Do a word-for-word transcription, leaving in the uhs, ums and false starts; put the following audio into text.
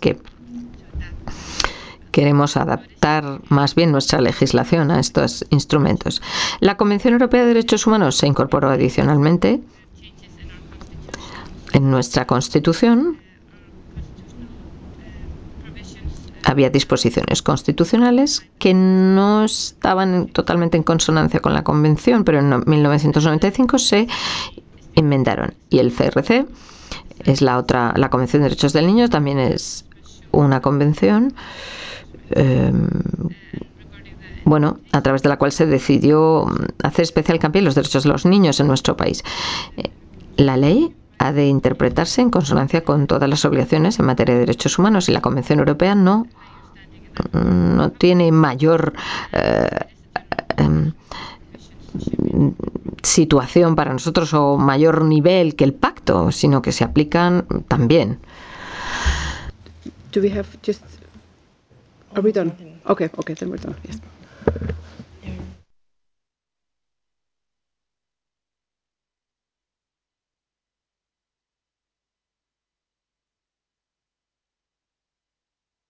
que queremos adaptar más bien nuestra legislación a estos instrumentos. La Convención Europea de Derechos Humanos se incorporó adicionalmente en nuestra Constitución. Había disposiciones constitucionales que no estaban totalmente en consonancia con la Convención, pero en mil novecientos noventa y cinco se enmendaron. Y el C R C es la otra, la Convención de Derechos del Niño, también es una convención, eh, bueno, a través de la cual se decidió hacer especial hincapié en los derechos de los niños en nuestro país. La ley ha de interpretarse en consonancia con todas las obligaciones en materia de derechos humanos y la Convención Europea no, no tiene mayor eh, eh, situación para nosotros o mayor nivel que el pacto, sino que se aplican también. Do we have just... Are we done? Okay, okay, then we're done. Yes.